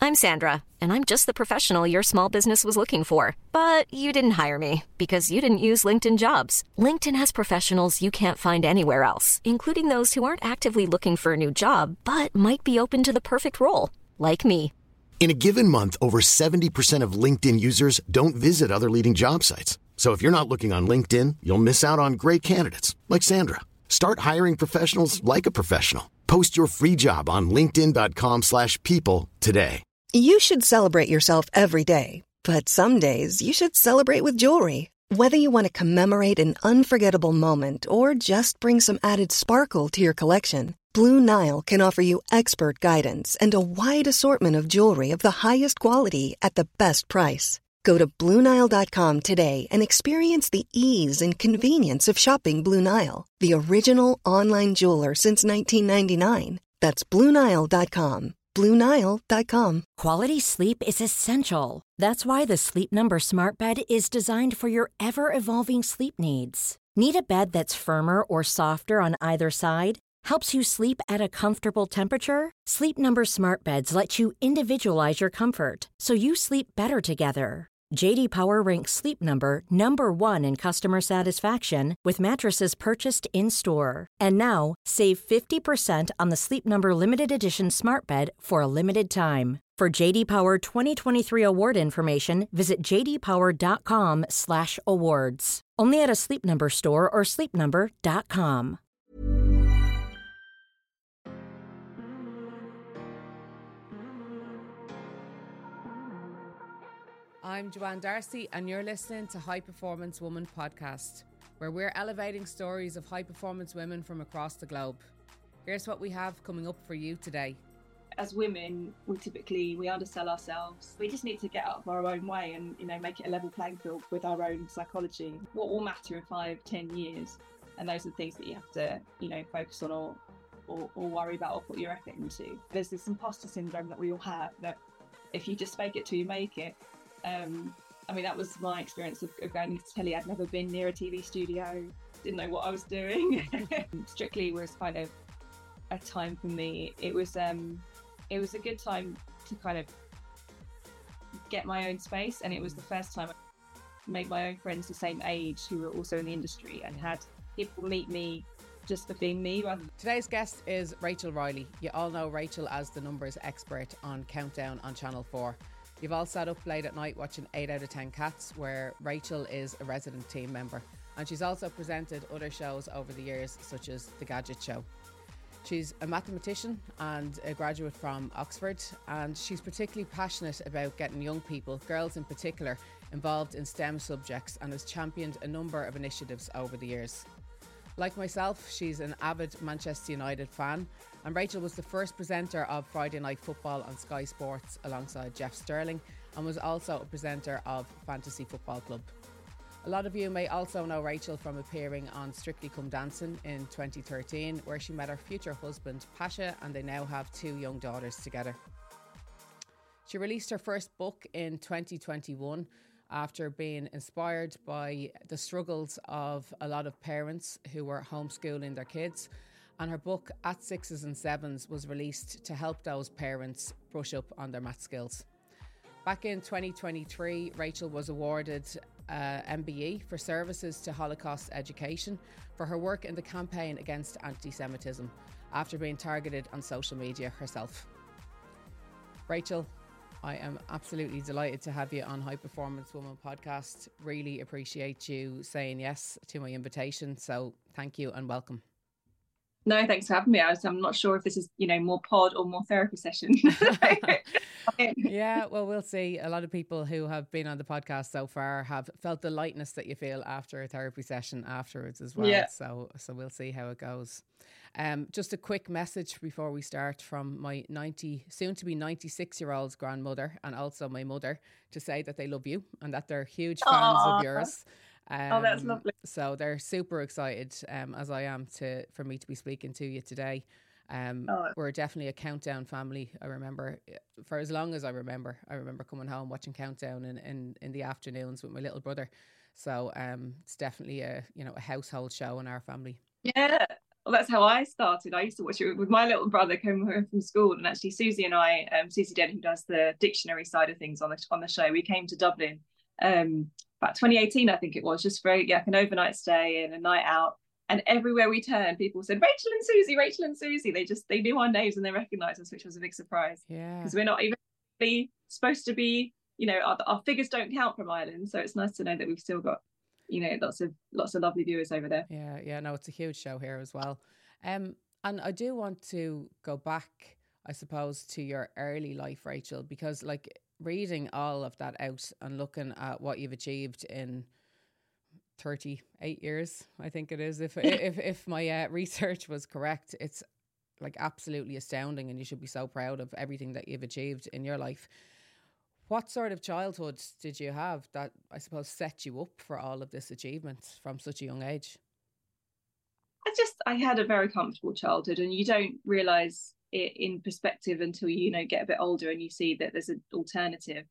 I'm Sandra, and I'm just the professional your small business was looking for. But you didn't hire me because you didn't use LinkedIn Jobs. LinkedIn has professionals you can't find anywhere else, including those who aren't actively looking for a new job, but might be open to the perfect role, like me. In a given month, over 70% of LinkedIn users don't visit other leading job sites. So if you're not looking on LinkedIn, you'll miss out on great candidates like Sandra. Start hiring professionals like a professional. Post your free job on linkedin.com/people today. You should celebrate yourself every day, but some days you should celebrate with jewelry. Whether you want to commemorate an unforgettable moment or just bring some added sparkle to your collection, Blue Nile can offer you expert guidance and a wide assortment of jewelry of the highest quality at the best price. Go to BlueNile.com today and experience the ease and convenience of shopping Blue Nile, the original online jeweler since 1999. That's BlueNile.com. BlueNile.com. Quality sleep is essential. That's why the Sleep Number Smart Bed is designed for your ever-evolving sleep needs. Need a bed that's firmer or softer on either side? Helps you sleep at a comfortable temperature? Sleep Number Smart Beds let you individualize your comfort, so you sleep better together. J.D. Power ranks Sleep Number number 1 in customer satisfaction with mattresses purchased in-store. And now, save 50% on the Sleep Number Limited Edition Smart Bed for a limited time. For J.D. Power 2023 award information, visit jdpower.com/awards. Only at a Sleep Number store or sleepnumber.com. I'm Joanne Darcy, and you're listening to High Performance Woman podcast, where we're elevating stories of high performance women from across the globe. Here's what we have coming up for you today. As women, we undersell ourselves. We just need to get out of our own way and, make it a level playing field with our own psychology. What will matter in 5-10 years? And those are the things that you have to, focus on or worry about or put your effort into. There's this imposter syndrome that we all have, that if you just fake it till you make it. That was my experience of going to telly. I'd never been near a TV studio, didn't know what I was doing. Strictly was kind of a time for me. It was a good time to kind of get my own space, and it was the first time I made my own friends the same age who were also in the industry and had people meet me just for being me. Today's guest is Rachel Riley. You all know Rachel as the numbers expert on Countdown on Channel 4. You've all sat up late at night watching 8 out of 10 Cats, where Rachel is a resident team member. And she's also presented other shows over the years, such as The Gadget Show. She's a mathematician and a graduate from Oxford, and she's particularly passionate about getting young people, girls in particular, involved in STEM subjects, and has championed a number of initiatives over the years. Like myself, she's an avid Manchester United fan, and Rachel was the first presenter of Friday Night Football on Sky Sports alongside Jeff Sterling, and was also a presenter of Fantasy Football Club. A lot of you may also know Rachel from appearing on Strictly Come Dancing in 2013, where she met her future husband Pasha, and they now have 2 young daughters together. She released her first book in 2021 after being inspired by the struggles of a lot of parents who were homeschooling their kids. And her book, At Sixes and Sevens, was released to help those parents brush up on their math skills. Back in 2023, Rachel was awarded MBE for services to Holocaust education for her work in the campaign against anti-Semitism after being targeted on social media herself. Rachel, I am absolutely delighted to have you on High Performance Woman podcast. Really appreciate you saying yes to my invitation. So thank you and welcome. No, thanks for having me. I'm not sure if this is, more pod or more therapy session. Yeah, well, we'll see. A lot of people who have been on the podcast so far have felt the lightness that you feel after a therapy session afterwards as well. Yeah. So we'll see how it goes. Just a quick message before we start from my soon to be 96-year-old grandmother, and also my mother, to say that they love you and that they're huge fans of yours. That's lovely. So they're super excited, as I am, for me to be speaking to you today. We're definitely a Countdown family. I remember, for as long as I remember coming home watching Countdown in the afternoons with my little brother. So it's definitely a household show in our family. Yeah, Well, that's how I started. I used to watch it with my little brother coming home from school, and actually Susie and I, Susie Den, who does the dictionary side of things on the show, we came to Dublin about 2018, I think it was, just for like an overnight stay and a night out. And everywhere we turned, people said Rachel and Susie, Rachel and Susie. They knew our names and they recognised us, which was a big surprise. Yeah, because we're not even really supposed to be. Our figures don't count from Ireland, so it's nice to know that we've still got lots of lovely viewers over there. Yeah, no, it's a huge show here as well. And I do want to go back, I suppose, to your early life, Rachel, because like reading all of that out and looking at what you've achieved in 38 years, I think it is, if my research was correct, it's like absolutely astounding, and you should be so proud of everything that you've achieved in your life. What sort of childhood did you have that, I suppose, set you up for all of this achievement from such a young age? I had a very comfortable childhood, and you don't realise it in perspective until get a bit older and you see that there's an alternative.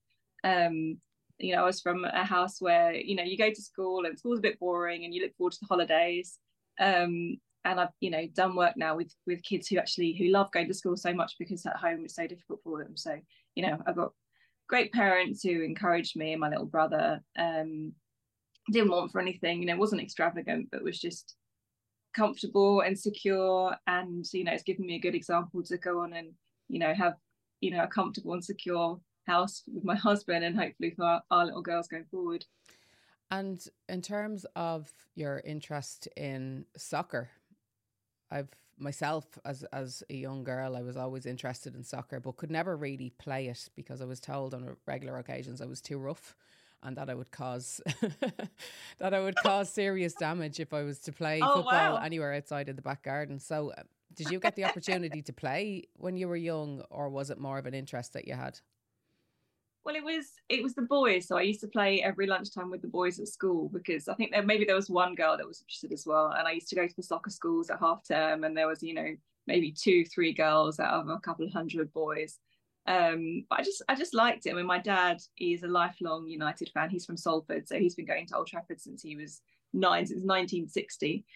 I was from a house where you go to school and school's a bit boring and you look forward to the holidays. And I've done work now with kids who love going to school so much because at home it's so difficult for them. So I've got great parents who encouraged me and my little brother. Didn't want for anything, wasn't extravagant, but was just comfortable and secure. And it's given me a good example to go on and have a comfortable and secure house with my husband, and hopefully for our little girls going forward. And in terms of your interest in soccer, I've myself as a young girl, I was always interested in soccer, but could never really play it because I was told on regular occasions I was too rough, and that I would cause serious damage if I was to play football anywhere outside of the back garden. So did you get the opportunity to play when you were young, or was it more of an interest that you had? Well, it was the boys. So I used to play every lunchtime with the boys at school, because I think maybe there was one girl that was interested as well. And I used to go to the soccer schools at half term, and there was, maybe 2-3 girls out of a couple of hundred boys. But I just liked it. I mean, my dad is a lifelong United fan. He's from Salford, so he's been going to Old Trafford since he was 9, since 1960.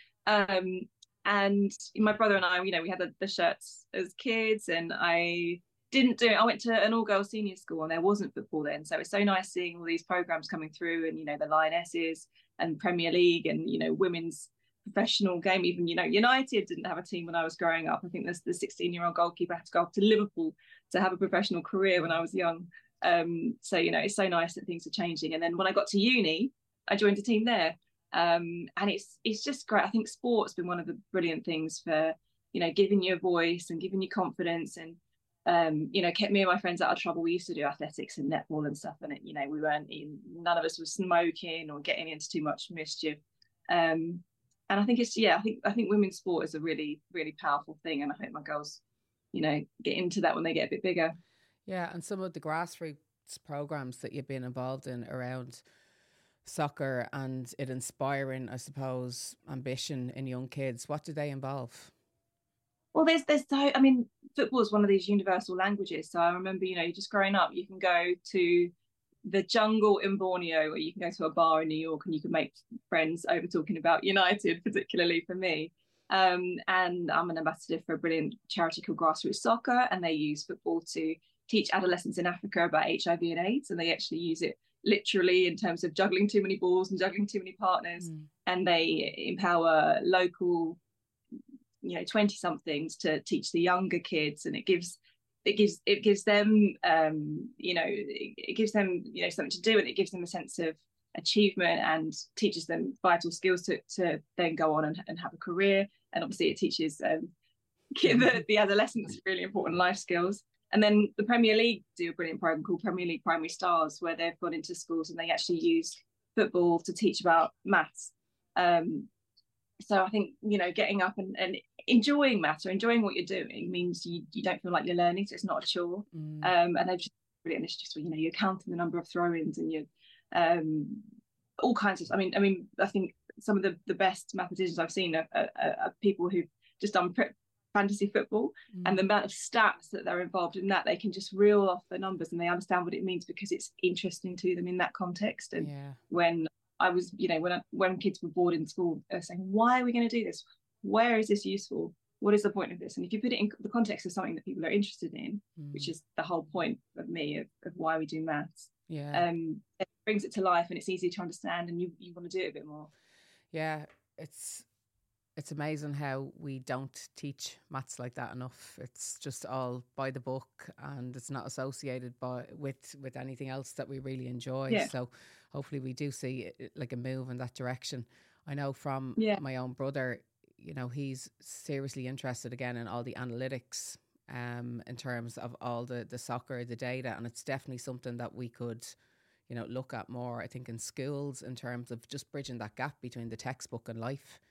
And my brother and I, we had the shirts as kids, and I went to an all-girls senior school and there wasn't football then, so it's so nice seeing all these programs coming through, and the Lionesses and Premier League and women's professional game. Even United didn't have a team when I was growing up. I think the 16-year-old goalkeeper had to go up to Liverpool to have a professional career when I was young. So it's so nice that things are changing. And then when I got to uni, I joined a team there, and it's just great. I think sport's been one of the brilliant things for giving you a voice and giving you confidence, and kept me and my friends out of trouble. We used to do athletics and netball and stuff, and we weren't none of us was smoking or getting into too much mischief. And I think I think women's sport is a really, really powerful thing, and I hope my girls, get into that when they get a bit bigger. Yeah, and some of the grassroots programs that you've been involved in around soccer and it inspiring, I suppose, ambition in young kids, what do they involve? Well, football is one of these universal languages. So I remember, just growing up, you can go to the jungle in Borneo, or you can go to a bar in New York and you can make friends over talking about United, particularly for me. And I'm an ambassador for a brilliant charity called Grassroots Soccer, and they use football to teach adolescents in Africa about HIV and AIDS, and they actually use it literally in terms of juggling too many balls and juggling too many partners. And they empower local 20-somethings to teach the younger kids, and it gives them something to do, and it gives them a sense of achievement and teaches them vital skills to then go on and have a career. And obviously it teaches the adolescents really important life skills. And then the Premier League do a brilliant program called Premier League Primary Stars, where they've gone into schools and they actually use football to teach about maths. So I think, getting up and enjoying maths or enjoying what you're doing means you don't feel like you're learning, so it's not a chore. And they've just brilliant. It's just, you're counting the number of throw-ins and you're all kinds of, I think some of the best mathematicians I've seen are people who've just done fantasy football, and the amount of stats that they're involved in, that they can just reel off the numbers and they understand what it means because it's interesting to them in that context. And when I was, when kids were bored in school, saying, why are we going to do this? where is this useful? What is the point of this? And if you put it in the context of something that people are interested in, which is the whole point of me of why we do maths, it brings it to life and it's easy to understand, and you want to do it a bit more. Yeah, it's amazing how we don't teach maths like that enough. It's just all by the book, and it's not associated with anything else that we really enjoy. Yeah. So hopefully we do see like a move in that direction. I know from my own brother, you know, he's seriously interested again in all the analytics in terms of all the soccer, the data, and it's definitely something that we could, you know, look at more, I think, in schools in terms of just bridging that gap between the textbook and life.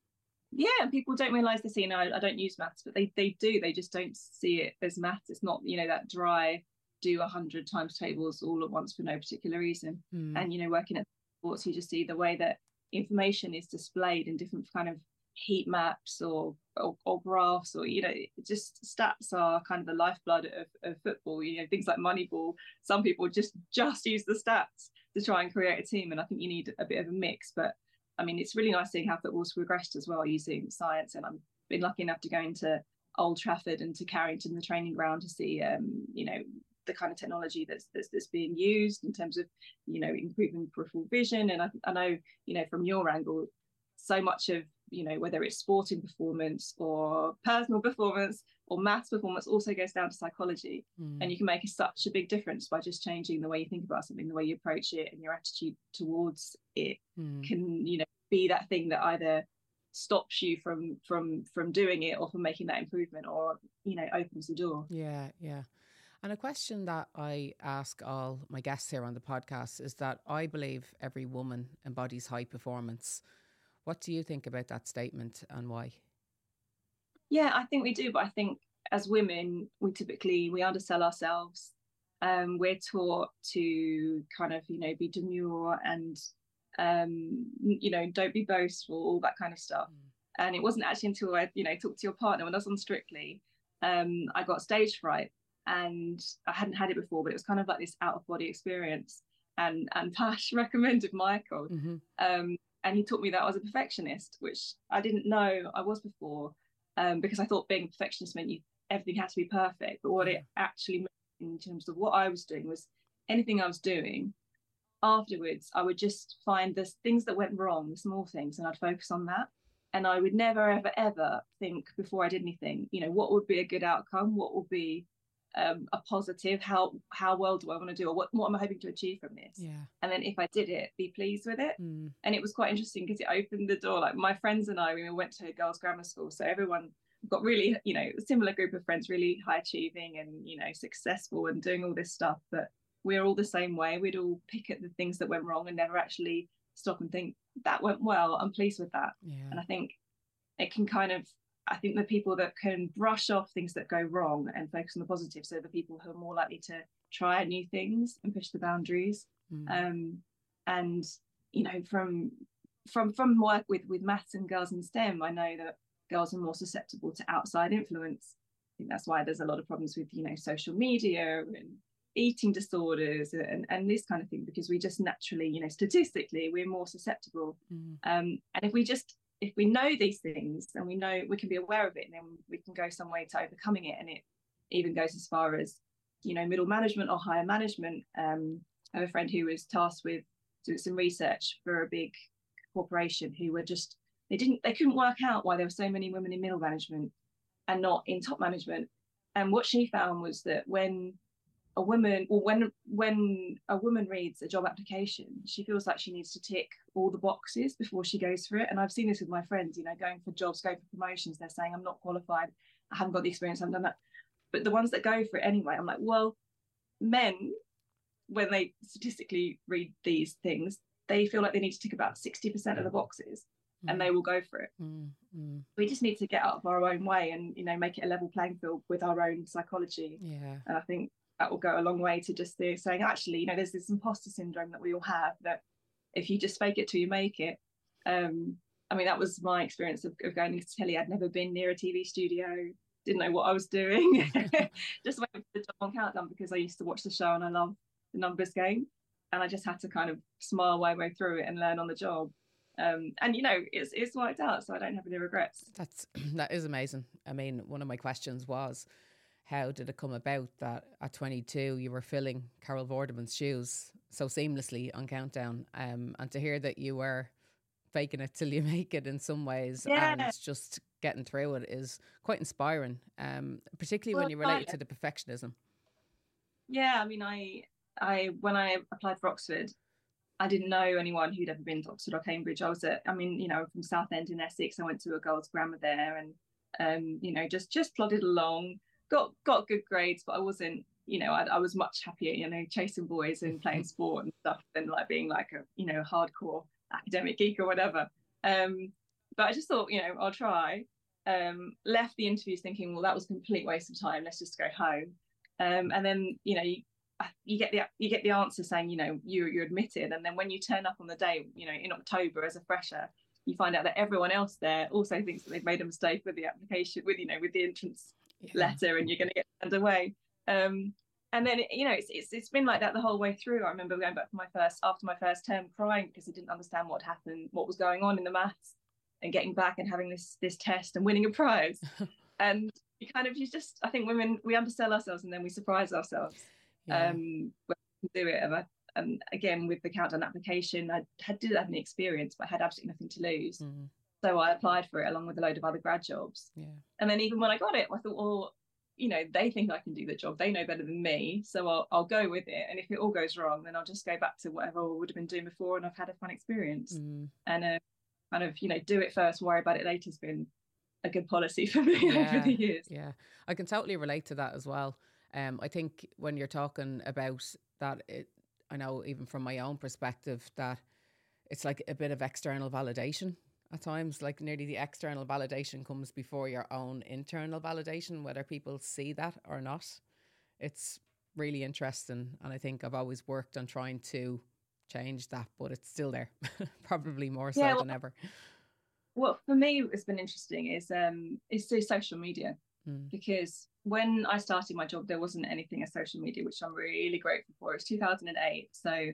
Yeah, and people don't realise this. You know, I don't use maths, but they do. They just don't see it as maths. It's not, you know, that dry do 100 times tables all at once for no particular reason. And, you know, working at sports, you just see the way that information is displayed in different kind of heat maps or graphs, or, you know, just stats are kind of the lifeblood of football. You know, things like Moneyball, some people just use the stats to try and create a team, and I think you need a bit of a mix. But I mean, it's really nice seeing how football's progressed as well using science, and I've been lucky enough to go into Old Trafford and to Carrington, the training ground, to see you know, the kind of technology that's being used in terms of, you know, improving peripheral vision. And I know, you know, from your angle, so much of, you know, whether it's sporting performance or personal performance or maths performance also goes down to psychology. And you can make such a big difference by just changing the way you think about something, the way you approach it, and your attitude towards it can, you know, be that thing that either stops you from doing it, or from making that improvement, or, you know, opens the door. Yeah. And a question that I ask all my guests here on the podcast is that I believe every woman embodies high performance. What do you think about that statement, and why? Yeah, I think we do, but I think as women, we undersell ourselves. We're taught to kind of, you know, be demure and, you know, don't be boastful, all that kind of stuff. And it wasn't actually until I, you know, talked to your partner when I was on Strictly, I got stage fright, and I hadn't had it before, but it was kind of like this out of body experience. And Pash recommended Michael. And he taught me that I was a perfectionist, which I didn't know I was before, because I thought being a perfectionist meant everything had to be perfect. But what it actually meant in terms of what I was doing was anything I was doing, afterwards, I would just find the things that went wrong, the small things, and I'd focus on that. And I would never, ever, ever think before I did anything, you know, what would be a good outcome? What would be a positive? How well do I want to do? Or what am I hoping to achieve from this? Yeah. And then if I did it, be pleased with it. And it was quite interesting because it opened the door. Like my friends and I, we went to a girls' grammar school. So everyone got really, you know, a similar group of friends, really high achieving and, you know, successful and doing all this stuff. But we're all the same way. We'd all pick at the things that went wrong and never actually stop and think, that went well, I'm pleased with that. And I think it can kind of, I think the people that can brush off things that go wrong and focus on the positive, so the people who are more likely to try new things and push the boundaries. And, you know, from work with maths and girls in STEM, I know that girls are more susceptible to outside influence. I think that's why there's a lot of problems with, you know, social media and eating disorders and this kind of thing, because we just naturally, you know, statistically, we're more susceptible. And if we know these things and we know we can be aware of it, and then we can go some way to overcoming it. And it even goes as far as, you know, middle management or higher management. I have a friend who was tasked with doing some research for a big corporation who were just, they couldn't work out why there were so many women in middle management and not in top management. And what she found was that when a woman, or when a woman reads a job application, she feels like she needs to tick all the boxes before she goes for it. And I've seen this with my friends, you know, going for jobs, going for promotions, they're saying, I'm not qualified, I haven't got the experience, I haven't done that. But the ones that go for it anyway, I'm like, well, men, when they statistically read these things, they feel like they need to tick about 60% of the boxes, and they will go for it. We just need to get out of our own way and, you know, make it a level playing field with our own psychology. And I think that will go a long way to just saying, actually, you know, there's this imposter syndrome that we all have, that if you just fake it till you make it. I mean, that was my experience of going into telly. I'd never been near a TV studio, didn't know what I was doing. Just waiting for the job on Countdown because I used to watch the show and I love the numbers game. And I just had to kind of smile my way through it and learn on the job. And it's worked out, so I don't have any regrets. That is amazing. I mean, one of my questions was, how did it come about that at 22 you were filling Carol Vorderman's shoes so seamlessly on Countdown? And to hear that you were faking it till you make it in some ways, and just getting through it is quite inspiring, particularly when you relate it to the perfectionism. Yeah, I mean, I when I applied for Oxford, I didn't know anyone who'd ever been to Oxford or Cambridge. I'm from Southend in Essex. I went to a girls' grammar there, and just plodded along. Got good grades, but I wasn't, I was much happier, chasing boys and playing sport and stuff than like being like a, hardcore academic geek or whatever. But I just thought, I'll try. Left the interviews thinking, well, that was a complete waste of time. Let's just go home. And then, you get the answer saying, you're admitted. And then when you turn up on the day, in October as a fresher, you find out that everyone else there also thinks that they've made a mistake with the application, with the entrance letter, and you're going to get turned away. And then it's been like that the whole way through. I remember going back after my first term, crying because I didn't understand what happened, what was going on in the maths, and getting back and having this test and winning a prize. And I think women, we undersell ourselves and then we surprise ourselves when we do it. And again, with the Countdown application, I did have an experience, but I had absolutely nothing to lose. Mm-hmm. So I applied for it along with a load of other grad jobs. Yeah. And then even when I got it, I thought, well, they think I can do the job. They know better than me. So I'll go with it. And if it all goes wrong, then I'll just go back to whatever I would have been doing before. And I've had a fun experience. Mm. And do it first, worry about it later has been a good policy for me over the years. Yeah, I can totally relate to that as well. I think when you're talking about that, I know even from my own perspective that it's like a bit of external validation at times. Like nearly the external validation comes before your own internal validation, whether people see that or not. It's really interesting, and I think I've always worked on trying to change that, but it's still there, probably more so than ever. What for me has been interesting is through social media, because when I started my job, there wasn't anything as social media, which I'm really grateful for. It's 2008, so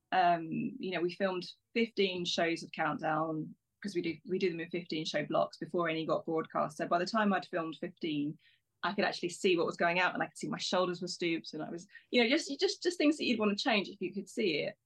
we filmed 15 shows of Countdown, because we do them in 15 show blocks before any got broadcast. So by the time I'd filmed 15, I could actually see what was going out, and I could see my shoulders were stooped, and I was, just things that you'd want to change if you could see it.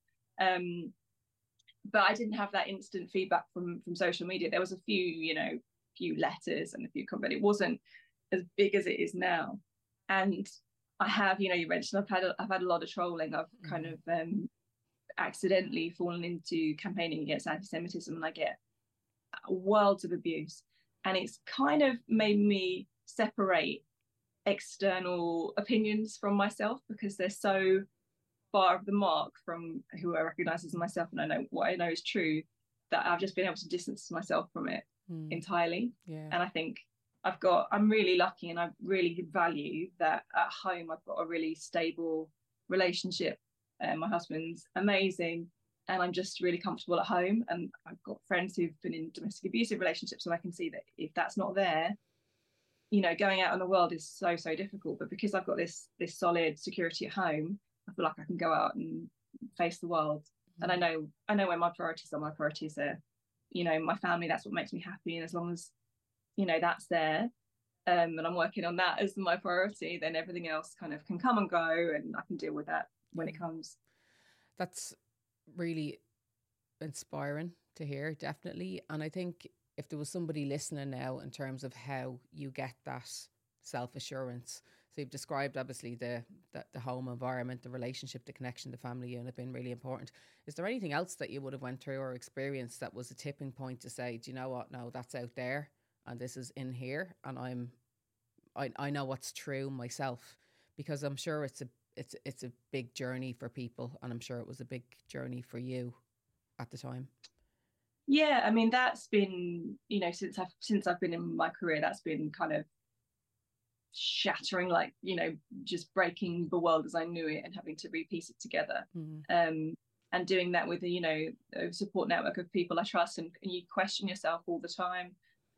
But I didn't have that instant feedback from social media. There was a few letters and a few comments, but it wasn't as big as it is now. And I have, you mentioned I've had a lot of trolling. I've kind of accidentally fallen into campaigning against anti-Semitism, and I get worlds of abuse. And it's kind of made me separate external opinions from myself, because they're so far of the mark from who I recognise as myself, and I know what I know is true, that I've just been able to distance myself from it entirely. Yeah. And I think I'm really lucky, and I really value that at home I've got a really stable relationship. My husband's amazing, and I'm just really comfortable at home. And I've got friends who've been in domestic abusive relationships, and I can see that if that's not there, going out in the world is so difficult. But because I've got this solid security at home, I feel like I can go out and face the world. And I know where my priorities are. My priorities are, my family. That's what makes me happy. And as long as, that's there, and I'm working on that as my priority, then everything else kind of can come and go, and I can deal with that when it comes. That's really inspiring to hear, definitely. And I think if there was somebody listening now in terms of how you get that self-assurance. So you've described obviously the home environment, the relationship, the connection, the family unit being really important. Is there anything else that you would have went through or experienced that was a tipping point to say, do you know what? No, that's out there and this is in here, and I know what's true myself, because I'm sure it's a big journey for people, and I'm sure it was a big journey for you at the time. Yeah, I mean, that's been, since I've been in my career, that's been kind of shattering, like, just breaking the world as I knew it and having to repiece it together. And doing that with a support network of people I trust, and you question yourself all the time.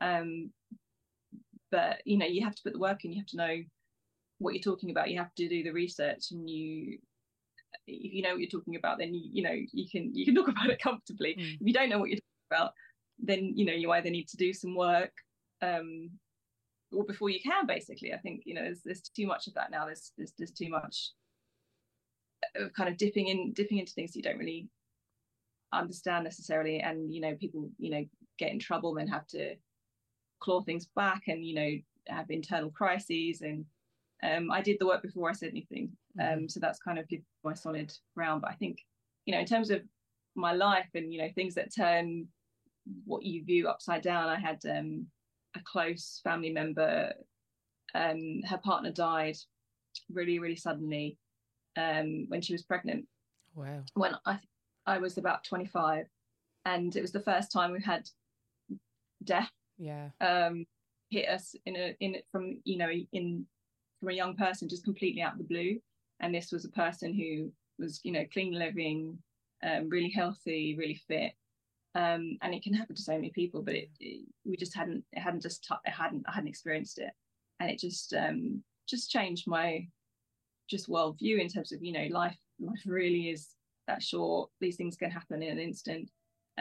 But you have to put the work in. You have to know what you're talking about. You have to do the research, and if you know what you're talking about, then you can talk about it comfortably. If you don't know what you're talking about, then, you know, you either need to do some work, or before you can, basically. I think, you know, there's too much of that now. There's too much of kind of dipping into things you don't really understand necessarily, and, you know, people, you know, get in trouble, then have to claw things back, and, you know, have internal crises. And I did the work before I said anything. So that's kind of given my solid ground. But I think, you know, in terms of my life and, you know, things that turn what you view upside down, I had a close family member, her partner died really, really suddenly when she was pregnant. Wow. When I was about 25, and it was the first time we had death hit us from a young person, just completely out of the blue. And this was a person who was, you know, clean living, really healthy, really fit. And it can happen to so many people, but we just hadn't experienced it. And it just changed my worldview in terms of, you know, life really is that short. These things can happen in an instant.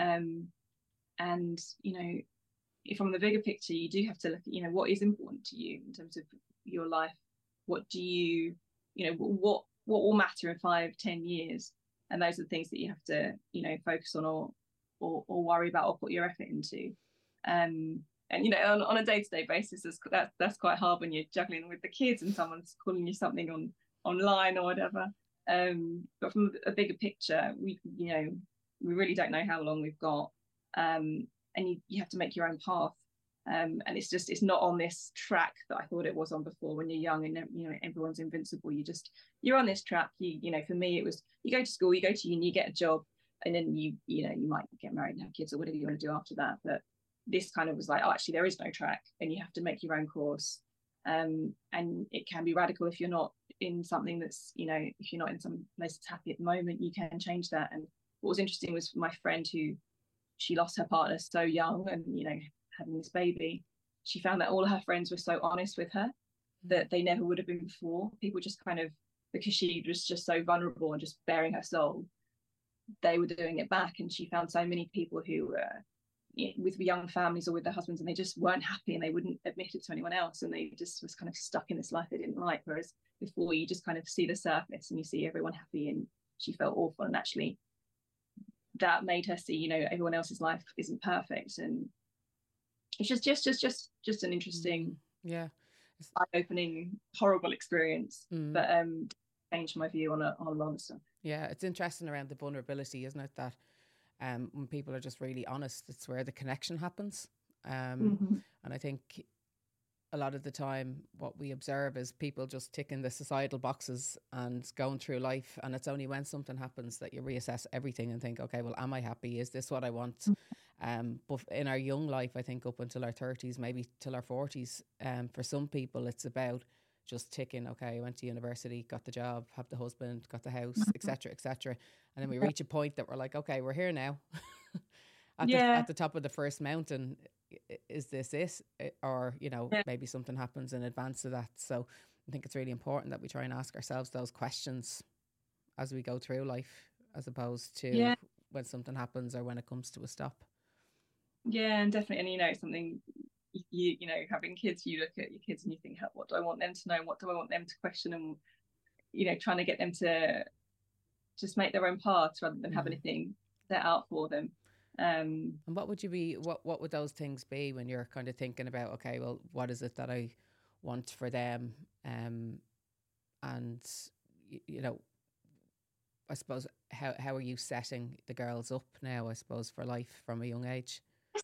And, you know, from the bigger picture, you do have to look at, you know, what is important to you in terms of your life. What do you know, what will matter in 5-10 years? And those are the things that you have to, you know, focus on or worry about or put your effort into. And, you know, on a day-to-day basis, that's quite hard when you're juggling with the kids and someone's calling you something online or whatever. But from a bigger picture, we really don't know how long we've got. And you have to make your own path. And it's not on this track that I thought it was on before. When you're young and, you know, everyone's invincible, you're on this track. You know, for me, it was, you go to school, you go to uni, you get a job, and then you might get married and have kids or whatever you want to do after that. But this kind of was like, oh, actually there is no track, and you have to make your own course. And it can be radical if you're not in something that's, you know, if you're not in some place that's happy at the moment, you can change that. And what was interesting was my friend, who, she lost her partner so young, and, you know, having this baby, she found that all of her friends were so honest with her that they never would have been before. People just kind of, because she was just so vulnerable and just bearing her soul, they were doing it back. And she found so many people who were with young families or with their husbands, and they just weren't happy, and they wouldn't admit it to anyone else, and they just was kind of stuck in this life they didn't like. Whereas before, you just kind of see the surface and you see everyone happy, and she felt awful. And actually that made her see, you know, everyone else's life isn't perfect. And it's just an interesting, eye-opening, horrible experience. But changed my view on a lot of stuff. Yeah, it's interesting around the vulnerability, isn't it? That when people are just really honest, it's where the connection happens. And I think a lot of the time what we observe is people just ticking the societal boxes and going through life, and it's only when something happens that you reassess everything and think, okay, well, am I happy? Is this what I want? But in our young life, I think up until our 30s, maybe till our 40s, for some people it's about just ticking, okay, I went to university, got the job, have the husband, got the house, etc., etc. And then we reach a point that we're like, okay, we're here now. At the top of the first mountain, is this it? Or, you know, maybe something happens in advance of that. So I think it's really important that we try and ask ourselves those questions as we go through life, as opposed to when something happens or when it comes to a stop. Yeah, and definitely. And, you know, something, you know, having kids, you look at your kids and you think, what do I want them to know? What do I want them to question? And, you know, trying to get them to just make their own paths rather than have anything set out for them. And what would those things be when you're kind of thinking about, okay, well, what is it that I want for them? And, you know, I suppose, how are you setting the girls up now, I suppose, for life from a young age?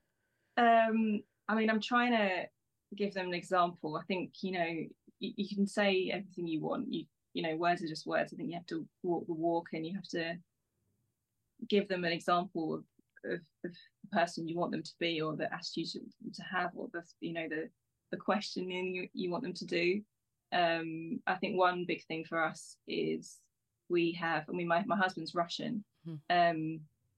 I mean, I'm trying to give them an example. I think, you know, you can say everything you want. You know, words are just words. I think you have to walk the walk, and you have to give them an example of the person you want them to be, or the attitude to have, or the, you know, the questioning you want them to do. I think one big thing for us is my husband's Russian, and,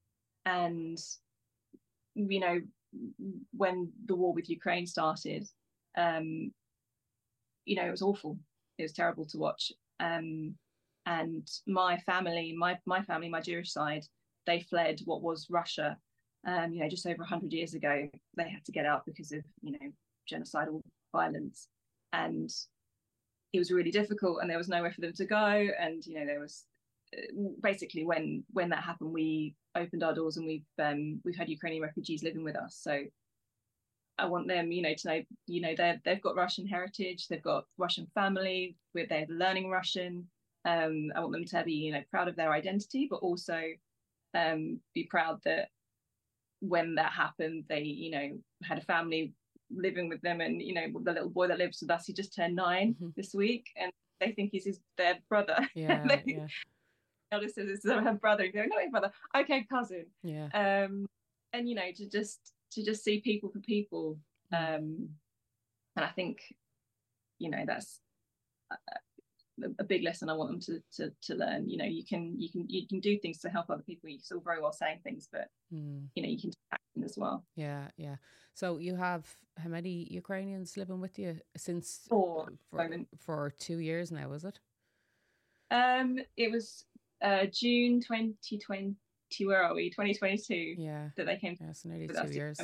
you know, when the war with Ukraine started, you know, it was awful. It was terrible to watch. And my family, my Jewish side, they fled what was Russia. just over 100 years ago, they had to get out because of, genocidal violence. And it was really difficult, and there was nowhere for them to go. And, there was basically when that happened, we opened our doors, and we've had Ukrainian refugees living with us. So I want them, to know, they've got Russian heritage, they've got Russian family, they're learning Russian. I want them to be, proud of their identity, but also be proud that when that happened, they, had a family living with them. And, the little boy that lives with us, he just turned 9 this week, and they think he's their brother. Yeah, yeah. Eldest says it's her brother. They go, no, his brother. Okay, cousin. Yeah. And, to just see people for people. And I think, that's a big lesson I want them to learn. You can do things to help other people. You're still very well saying things, but you can do action as well. Yeah. So you have how many Ukrainians living with you since? For 2 years now, is it? It was June 2020. Where are we? 2022. Yeah. That they came. Yeah, so nearly 2 years.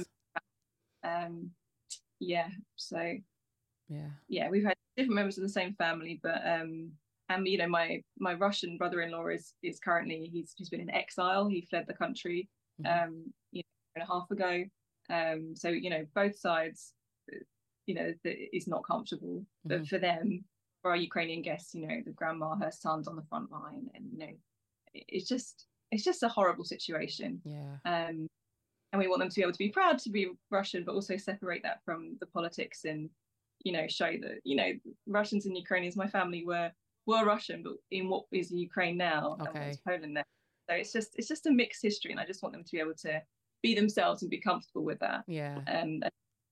Yeah. So. Yeah, we've had different members of the same family, but and my Russian brother-in-law is currently he's been in exile. He fled the country a year and a half ago. So both sides is not comfortable, but for them, for our Ukrainian guests, the grandma, her son's on the front line, and it's just a horrible situation. And we want them to be able to be proud to be Russian, but also separate that from the politics, and show that Russians and Ukrainians, my family were Russian, but in what is Ukraine now, and what's Poland now. So it's just a mixed history, and I just want them to be able to be themselves and be comfortable with that. And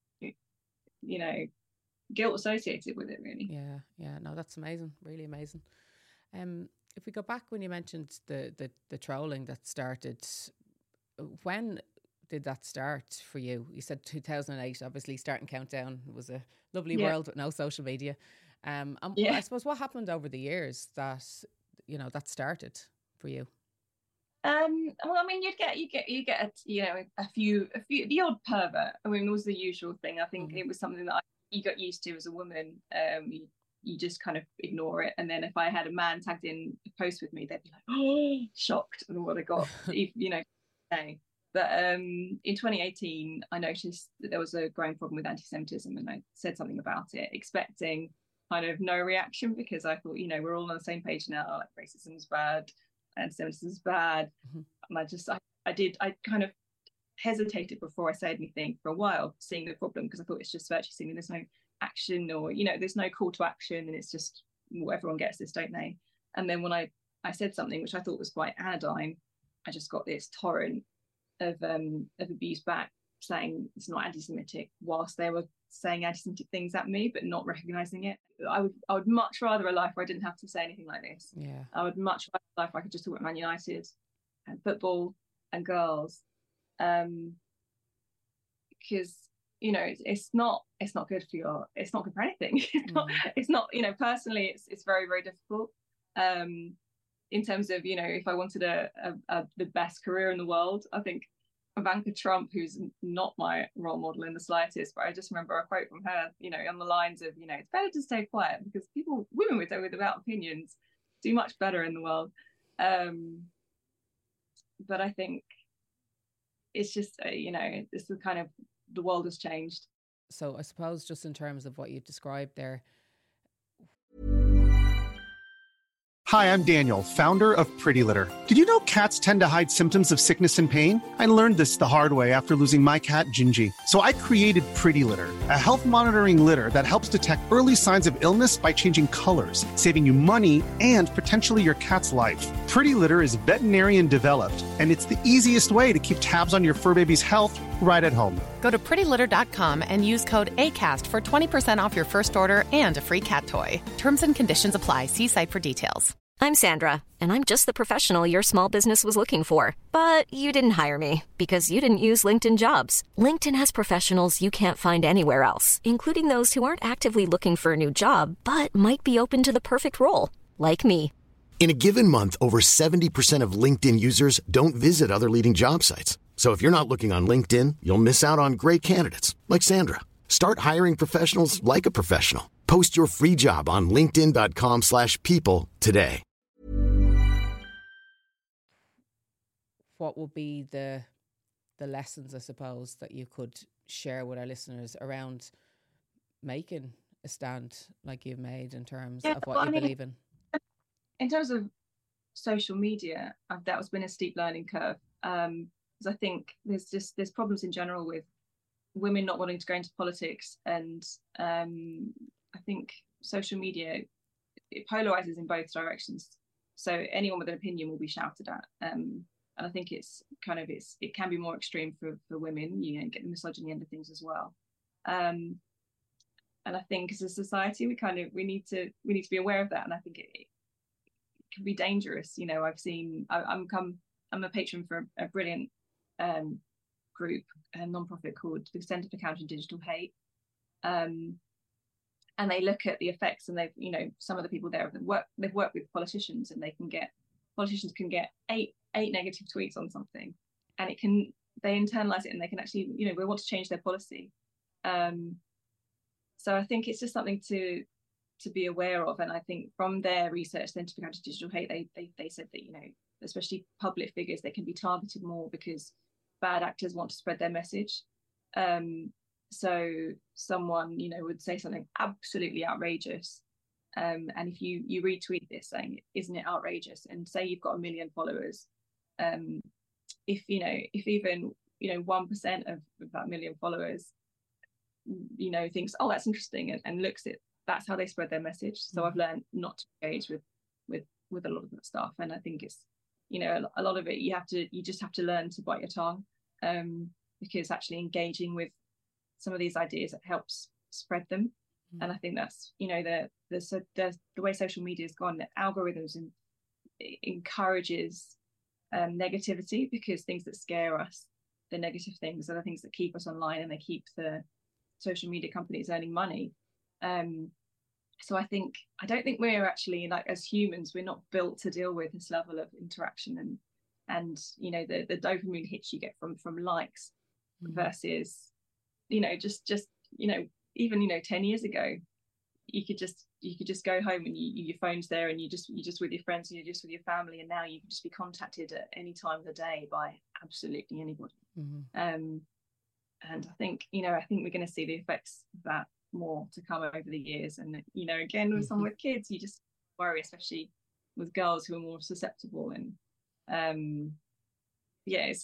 guilt associated with it, really. Yeah. No, that's amazing, really amazing. If we go back when you mentioned the trolling that started, when did that start for you? You said 2008, obviously starting countdown. It was a lovely world with no social media. I suppose what happened over the years that that started for you? Well, I mean, you get a few the odd pervert. I mean, it was the usual thing. I think it was something that you got used to as a woman. You just kind of ignore it. And then if I had a man tagged in a post with me, they'd be like, oh, shocked at what I got, say. But in 2018, I noticed that there was a growing problem with anti-Semitism, and I said something about it, expecting kind of no reaction, because I thought, we're all on the same page now. Like, racism is bad, anti-Semitism is bad, and I kind of hesitated before I said anything for a while, seeing the problem, because I thought it's just virtue signaling. There's no action, or there's no call to action, and it's just, well, everyone gets this, don't they? And then when I said something which I thought was quite anodyne, I just got this torrent of abuse back, saying it's not anti-Semitic, whilst they were saying anti-Semitic things at me but not recognizing it. I would much rather a life where I didn't have to say anything like this. I would much rather a life where I could just talk about Man United and football and girls, because it's not good for anything. It's not personally it's very, very difficult. In terms of, if I wanted the best career in the world, I think Ivanka Trump, who's not my role model in the slightest, but I just remember a quote from her, on the lines of, it's better to stay quiet, because women without opinions do much better in the world. But I think it's just, this is kind of, the world has changed. So I suppose just in terms of what you described there. Hi, I'm Daniel, founder of Pretty Litter. Did you know cats tend to hide symptoms of sickness and pain? I learned this the hard way after losing my cat, Gingy. So I created Pretty Litter, a health monitoring litter that helps detect early signs of illness by changing colors, saving you money and potentially your cat's life. Pretty Litter is veterinarian developed, and it's the easiest way to keep tabs on your fur baby's health right at home. Go to prettylitter.com and use code ACAST for 20% off your first order and a free cat toy. Terms and conditions apply. See site for details. I'm Sandra, and I'm just the professional your small business was looking for. But you didn't hire me because you didn't use LinkedIn Jobs. LinkedIn has professionals you can't find anywhere else, including those who aren't actively looking for a new job, but might be open to the perfect role, like me. In a given month, over 70% of LinkedIn users don't visit other leading job sites. So if you're not looking on LinkedIn, you'll miss out on great candidates like Sandra. Start hiring professionals like a professional. Post your free job on linkedin.com/people today. What would be the lessons, I suppose, that you could share with our listeners around making a stand like you've made in terms of what you believe in? In terms of social media, that's been a steep learning curve. Because I think there's problems in general with women not wanting to go into politics, and I think social media, it polarizes in both directions. So anyone with an opinion will be shouted at, and I think it can be more extreme for women. You know, get the misogyny end of things as well. And I think as a society, we need to be aware of that, and I think it can be dangerous. You know, I'm a patron for a brilliant group, a non-profit called the Centre for Countering Digital Hate, and they look at the effects, and some of the people there they've worked with politicians, and politicians can get eight negative tweets on something, and they internalize it, and they can actually we want to change their policy. So I think it's just something to be aware of, and I think from their research, Centre for Countering Digital Hate, they said that especially public figures, they can be targeted more because bad actors want to spread their message. So someone, would say something absolutely outrageous. And if you retweet this saying, isn't it outrageous? And say you've got 1 million followers. If even 1% of that 1 million followers, thinks, oh, that's interesting, and looks at, that's how they spread their message. So I've learned not to engage with a lot of that stuff. And I think it's, a lot of it, you just have to learn to bite your tongue, because actually engaging with some of these ideas, it helps spread them. And I think that's, the way social media has gone, the algorithms encourages negativity, because things that scare us, the negative things, are the things that keep us online, and they keep the social media companies earning money. So I don't think we're actually, like, as humans, we're not built to deal with this level of interaction and the dopamine hits you get from likes versus just even 10 years ago, you could just go home and your phone's there, and you just with your friends, and you're just with your family, and now you can just be contacted at any time of the day by absolutely anybody. And I think we're going to see the effects of that more to come over the years. And again, with someone with kids, you just worry, especially with girls who are more susceptible. And it's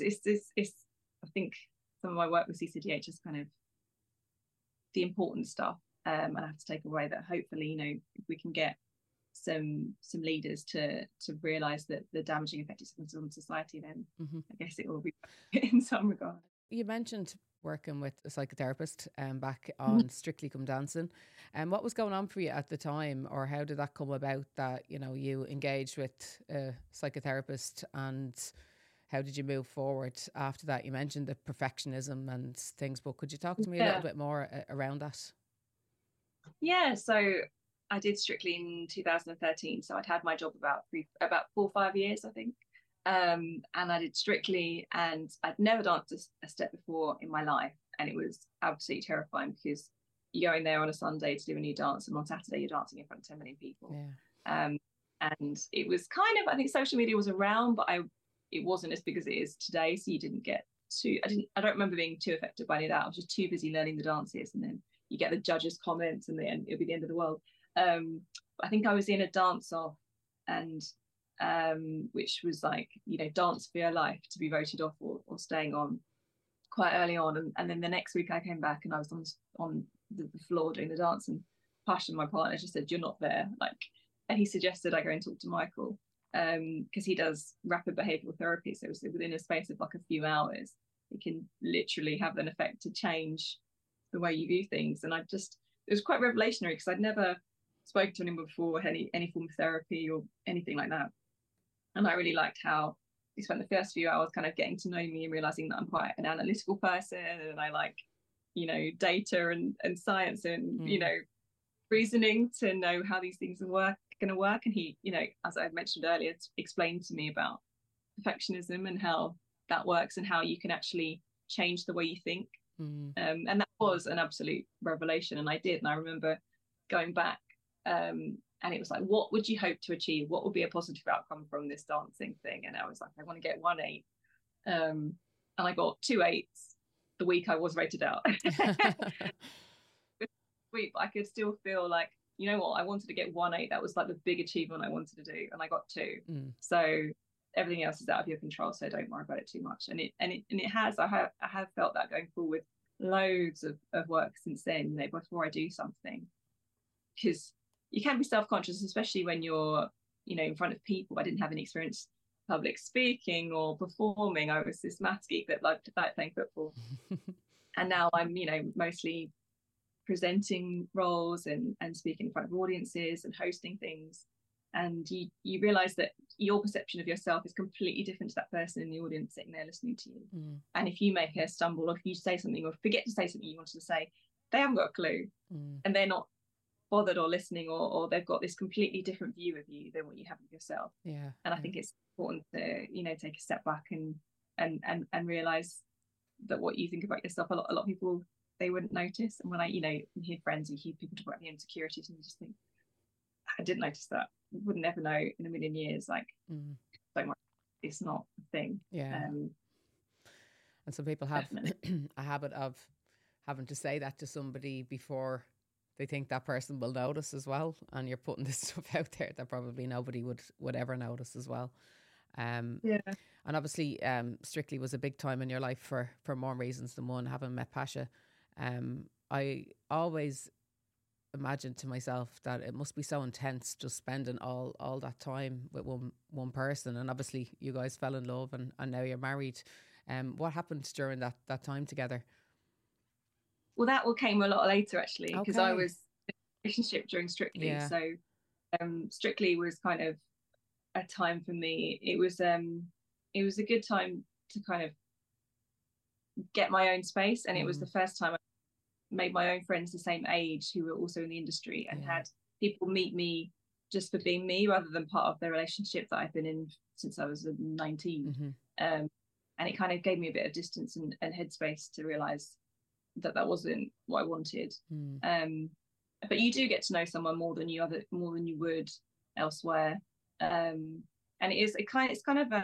I think some of my work with CCDH is kind of the important stuff, and I have to take away that hopefully if we can get some leaders to realize that the damaging effect is on society, then I guess it will be in some regard. You mentioned working with a psychotherapist back on Strictly Come Dancing, and what was going on for you at the time, or how did that come about that you engaged with a psychotherapist, and how did you move forward after that? You mentioned the perfectionism and things, but could you talk to me a little bit more around that? Yeah, so I did Strictly in 2013, so I'd had my job about 4 or 5 years, I think. And I did Strictly, and I'd never danced a step before in my life, and it was absolutely terrifying, because you go in there on a Sunday to do a new dance, and on Saturday you're dancing in front of 10 million people. And it was kind of, I think social media was around, but it wasn't as big as it is today, so you didn't get too, I don't remember being too affected by any of that. I was just too busy learning the dances, and then you get the judges' comments, and then it'll be the end of the world. I think I was in a dance-off, and which was like, Dance for Your Life, to be voted off or staying on quite early on. And then the next week I came back, and I was on the floor doing the dance, and Pash, my partner, just said, "You're not there." And he suggested I go and talk to Michael, because he does rapid behavioural therapy. So within a space of like a few hours, it can literally have an effect to change the way you view things. And it was quite revelationary, because I'd never spoken to anyone before, any form of therapy or anything like that. And I really liked how he spent the first few hours kind of getting to know me and realizing that I'm quite an analytical person, and I like, data and science and, reasoning to know how these things are going to work. And he, as I mentioned earlier, explained to me about perfectionism and how that works and how you can actually change the way you think. And that was an absolute revelation. And I remember going back and it was like, what would you hope to achieve? What would be a positive outcome from this dancing thing? And I was like, I want to get 1 8. And I got 2 8s the week I was rated out. But I could still feel like, you know what, I wanted to get 1 8. That was like the big achievement I wanted to do. And I got 2. So everything else is out of your control. So don't worry about it too much. And it has, I have felt that going forward with loads of work since then, you know, before I do something, because you can be self-conscious, especially when you're, you know, in front of people. I didn't have any experience public speaking or performing. I was this maths geek that liked playing football. And now I'm, you know, mostly presenting roles and speaking in front of audiences and hosting things. And you realize that your perception of yourself is completely different to that person in the audience sitting there listening to you. And if you make a stumble, or if you say something or forget to say something you wanted to say, they haven't got a clue. And they're not bothered or listening, or they've got this completely different view of you than what you have of yourself. And I think it's important to, you know, take a step back and realize that what you think about yourself, a lot of people, they wouldn't notice. And when I, you know, hear friends and hear people talk about the insecurities, and you just think, I didn't notice that. Would never know in a million years. Like, don't worry, it's not a thing. And some people have a habit of having to say that to somebody before they think that person will notice as well. And you're putting this stuff out there that probably nobody would ever notice as well. And obviously, Strictly was a big time in your life for more reasons than one. Having met Pasha, I always imagined to myself that it must be so intense just spending all that time with one person. And obviously you guys fell in love and now you're married. What happened during that time together? Well, that all came a lot later, actually, because I was in a relationship during Strictly. So Strictly was kind of a time for me. It was a good time to kind of get my own space, and it was the first time I made my own friends the same age who were also in the industry, and had people meet me just for being me rather than part of the relationship that I've been in since I was 19. And it kind of gave me a bit of distance and headspace to realize that wasn't what I wanted. But you do get to know someone more than you would elsewhere. And it's kind of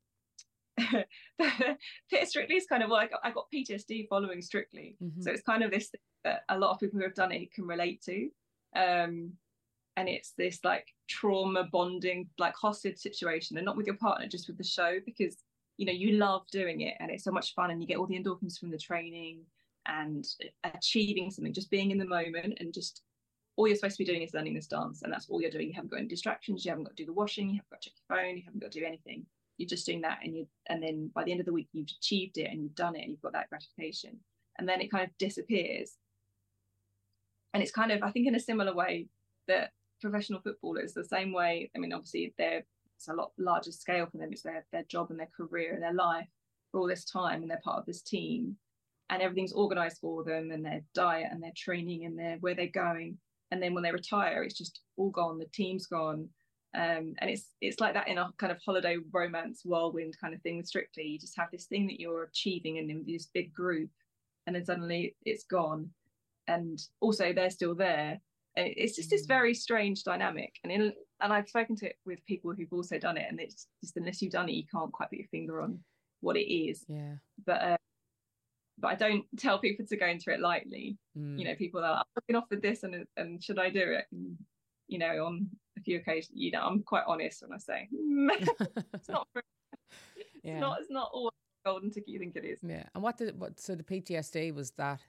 Strictly is kind of like, I got PTSD following Strictly. So it's kind of this thing that a lot of people who have done it can relate to. And it's this like trauma bonding, like hostage situation, and not with your partner, just with the show, because, you know, you love doing it and it's so much fun, and you get all the endorphins from the training and achieving something, just being in the moment, and just all you're supposed to be doing is learning this dance, and that's all you're doing. You haven't got any distractions, you haven't got to do the washing, you haven't got to check your phone, you haven't got to do anything. You're just doing that, and then by the end of the week you've achieved it and you've done it and you've got that gratification, and then it kind of disappears. And it's kind of, I think, in a similar way that professional footballers, the same way, I mean, obviously it's a lot larger scale for them, it's their job and their career and their life for all this time, and they're part of this team, and everything's organized for them, and their diet and their training and where they're going, and then when they retire, it's just all gone, the team's gone. And it's like that in a kind of holiday romance whirlwind kind of thing with Strictly. You just have this thing that you're achieving in this big group, and then suddenly it's gone, and also they're still there. It's just this very strange dynamic, and I've spoken to it with people who've also done it, and it's just, unless you've done it, you can't quite put your finger on what it is. But I don't tell people to go into it lightly. You know, people are like, I've been offered this, and should I do it? And, you know, on a few occasions, you know, I'm quite honest when I say it's not for, it's not all golden ticket you think it is. And so the PTSD was that,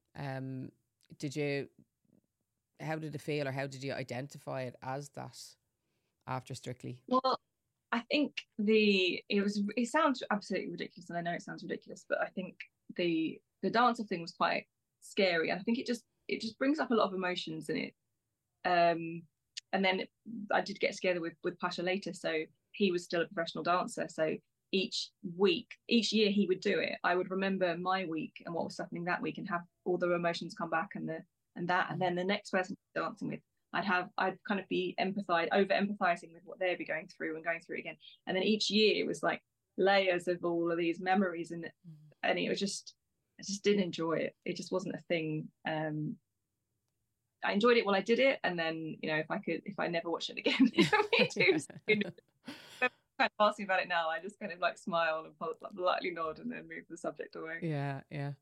how did it feel, or how did you identify it as that after Strictly? Well, I think it sounds absolutely ridiculous, and I know it sounds ridiculous, but I think the dancer thing was quite scary, and I think it just brings up a lot of emotions in it. And then I did get together with Pasha later, so he was still a professional dancer, so each year he would do it, I would remember my week and what was happening that week, and have all the emotions come back, and then the next person dancing with, I'd kind of be over empathizing with what they'd be going through and going through it again. And then each year it was like layers of all of these memories, and it was just, I just didn't enjoy it. It just wasn't a thing. I enjoyed it while I did it, and then, you know, if I never watch it again, me too soon. Kind of asking about it now, I just kind of like smile and politely nod and then move the subject away. Yeah.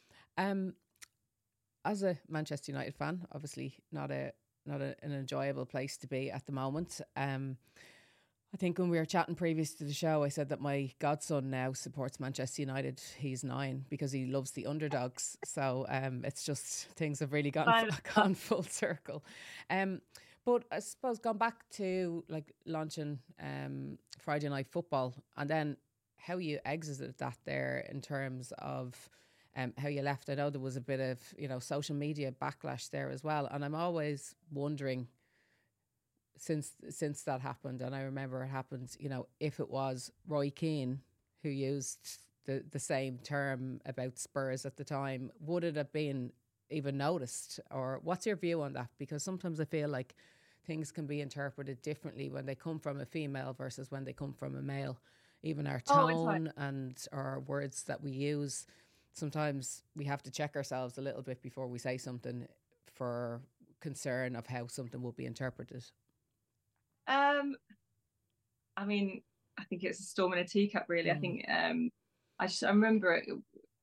As a Manchester United fan, obviously not an enjoyable place to be at the moment. I think when we were chatting previous to the show, I said that my godson now supports Manchester United. He's 9 because he loves the underdogs. So it's just, things have really gone full circle. But I suppose gone back to like launching Friday Night Football, and then how you exited that there in terms of how you left. I know there was a bit of, you know, social media backlash there as well. And I'm always wondering, since that happened, and I remember it happened, you know, if it was Roy Keane who used the same term about Spurs at the time, would it have been even noticed? Or what's your view on that? Because sometimes I feel like things can be interpreted differently when they come from a female versus when they come from a male. Even our tone and our words that we use, sometimes we have to check ourselves a little bit before we say something for concern of how something will be interpreted. I mean, I think it's a storm in a teacup, really. I think I remember it.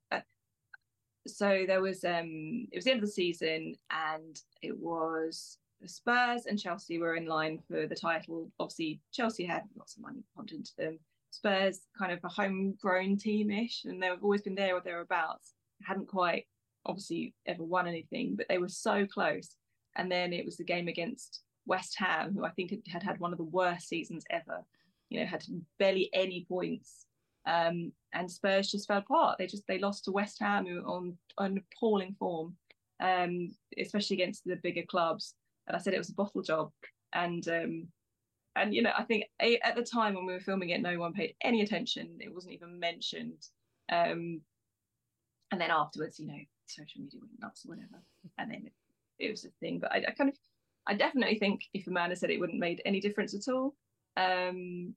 So there was it was the end of the season, and it was Spurs and Chelsea were in line for the title. Obviously, Chelsea had lots of money pumped into them. Spurs, kind of a homegrown team-ish, and they've always been there or thereabouts. Hadn't quite, obviously, ever won anything, but they were so close. And then it was the game against West Ham, who I think had one of the worst seasons ever. You know, had barely any points. And Spurs just fell apart. They lost to West Ham, who were on appalling form, especially against the bigger clubs. And I said it was a bottle job. And you know, I think at the time when we were filming it, no one paid any attention. It wasn't even mentioned. And then afterwards, you know, social media went nuts or whatever. And then it was a thing. But I definitely think if a man had said it, wouldn't have made any difference at all. And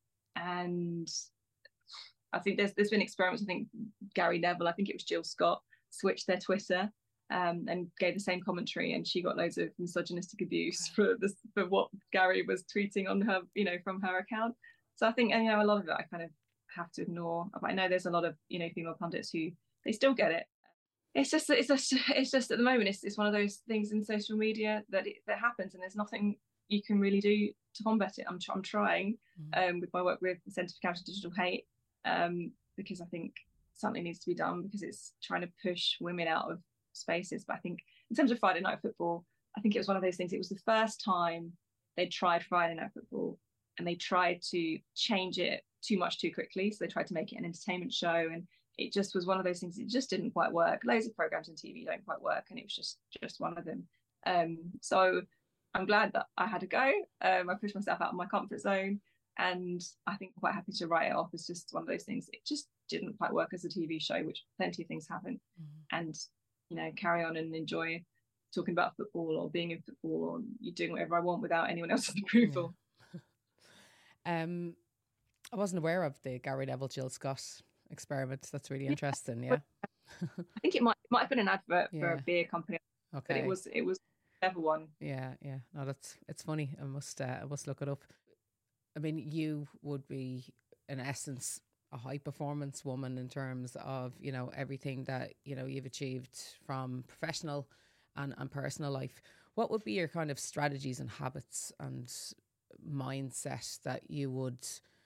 I think there's been experiments. I think Gary Neville, I think it was Jill Scott, switched their Twitter and gave the same commentary, and she got loads of misogynistic abuse for what Gary was tweeting on her, you know, from her account. So I think, and, you know, a lot of it I kind of have to ignore. I know there's a lot of, you know, female pundits who they still get it. It's just at the moment it's one of those things in social media that happens, and there's nothing you can really do to combat it. I'm trying with my work with the Centre for Counter Digital Hate, because I think something needs to be done, because it's trying to push women out of spaces. But I think in terms of Friday Night Football, I think it was one of those things. It was the first time they tried Friday Night Football, and they tried to change it too much too quickly. So they tried to make it an entertainment show, and it just was one of those things. It just didn't quite work. Loads of programs on TV don't quite work, and it was just one of them. So I'm glad that I had to go. I pushed myself out of my comfort zone, and I think I'm quite happy to write it off as just one of those things. It just didn't quite work as a TV show, which plenty of things haven't. And, you know, carry on and enjoy talking about football or being in football, or you doing whatever I want without anyone else's approval. Yeah. I wasn't aware of the Gary Neville Jill Scott experiment. That's really interesting. Yeah. I think it might have been an advert for a beer company. Okay. But it was never one. Yeah. No, it's funny. I must look it up. I mean, you would be in essence a high performance woman in terms of, you know, everything that, you know, you've achieved from professional and personal life. What would be your kind of strategies and habits and mindset that you would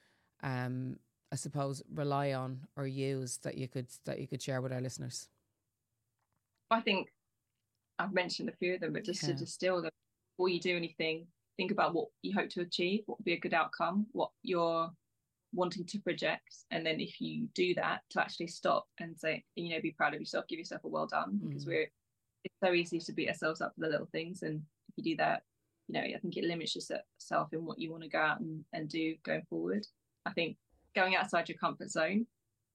I suppose rely on or use that you could share with our listeners? I think I've mentioned a few of them, but just to distill them, before you do anything, think about what you hope to achieve, what would be a good outcome, what you're wanting to project, and then if you do that, to actually stop and say, you know, be proud of yourself, give yourself a well done, because it's so easy to beat ourselves up for the little things, and if you do that, you know, I think it limits yourself in what you want to go out and do going forward. I think going outside your comfort zone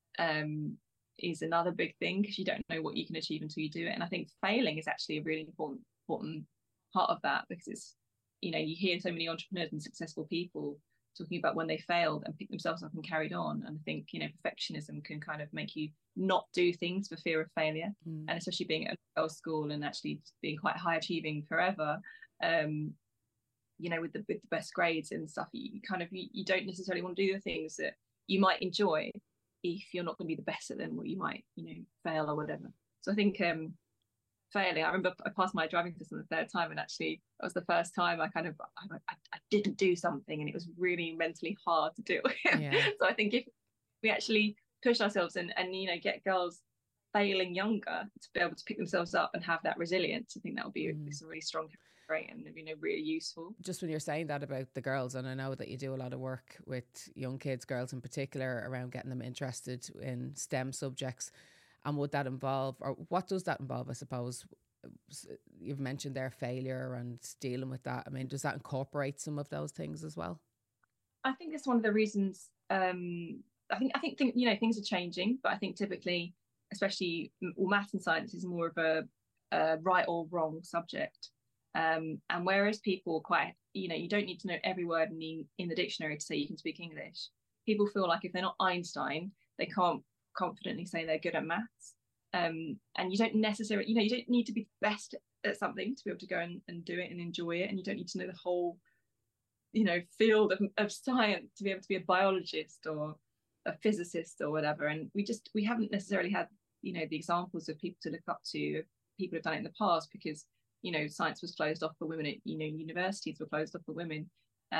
is another big thing, because you don't know what you can achieve until you do it. And I think failing is actually a really important part of that, because it's, you know, you hear so many entrepreneurs and successful people talking about when they failed and picked themselves up and carried on. And I think, you know, perfectionism can kind of make you not do things for fear of failure. And especially being at a girls' school and actually being quite high achieving forever, you know, with the best grades and stuff, you kind of, you don't necessarily want to do the things that you might enjoy if you're not going to be the best at them, or you might, you know, fail or whatever. So I think failing, I remember I passed my driving test on the third time, and actually that was the first time I didn't do something, and it was really mentally hard to do it. So I think if we actually push ourselves and you know, get girls failing younger to be able to pick themselves up and have that resilience, I think that would be a really strong trait, and, you know, really useful. Just when you're saying that about the girls, and I know that you do a lot of work with young kids, girls in particular, around getting them interested in STEM subjects, and would that involve, or what does that involve, I suppose? You've mentioned their failure and dealing with that. I mean, does that incorporate some of those things as well? I think that's one of the reasons. I think you know, things are changing, but I think typically, especially maths and science, is more of a right or wrong subject. And whereas people quite, you know, you don't need to know every word in the dictionary to say you can speak English. People feel like if they're not Einstein, they can't confidently say they're good at maths. And you don't necessarily, you know, you don't need to be the best at something to be able to go and do it and enjoy it. And you don't need to know the whole, you know, field of science to be able to be a biologist or a physicist or whatever. And we haven't necessarily had, you know, the examples of people to look up to, people who've done it in the past, because, you know, science was closed off for women at, you know, universities were closed off for women.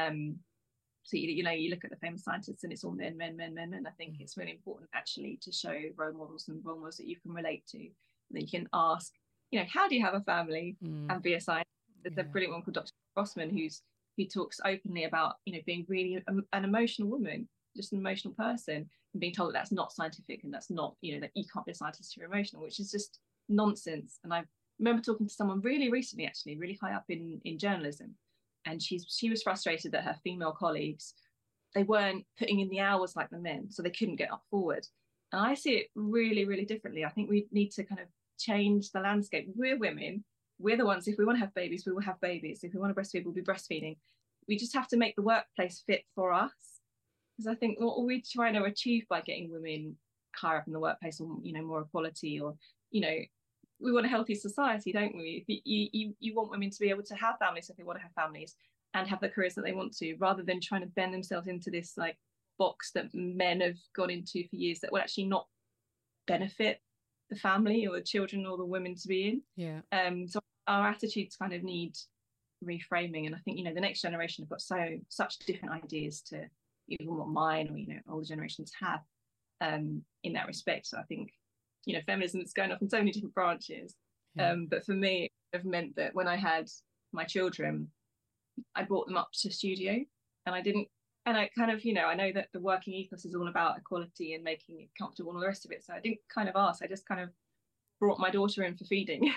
So, you know, you look at the famous scientists and it's all men. I think it's really important actually to show role models that you can relate to, and that you can ask, you know, how do you have a family and be a scientist? There's a brilliant one called Dr. Grossman who talks openly about, you know, being really an emotional woman, just an emotional person, and being told that that's not scientific and that's not, you know, that you can't be a scientist if you're emotional, which is just nonsense. And I remember talking to someone really recently, actually, really high up in journalism, and she was frustrated that her female colleagues, they weren't putting in the hours like the men, so they couldn't get up forward. And I see it really, really differently. I think we need to kind of change the landscape. We're women. We're the ones, if we want to have babies, we will have babies. If we want to breastfeed, we'll be breastfeeding. We just have to make the workplace fit for us. Because I think what we're trying to achieve by getting women higher up in the workplace, or, you know, more equality, or, you know, we want a healthy society, don't we? You want women to be able to have families if they want to have families, and have the careers that they want to, rather than trying to bend themselves into this like box that men have gone into for years that will actually not benefit the family or the children or the women to be in. So our attitudes kind of need reframing, and I think, you know, the next generation have got such different ideas to even what mine or, you know, older generations have in that respect. So I think, you know, feminism is going off in so many different branches. But for me, it have meant that when I had my children, I brought them up to studio, and I kind of, you know, I know that the working ethos is all about equality and making it comfortable and all the rest of it. So I didn't kind of ask, I just kind of brought my daughter in for feeding.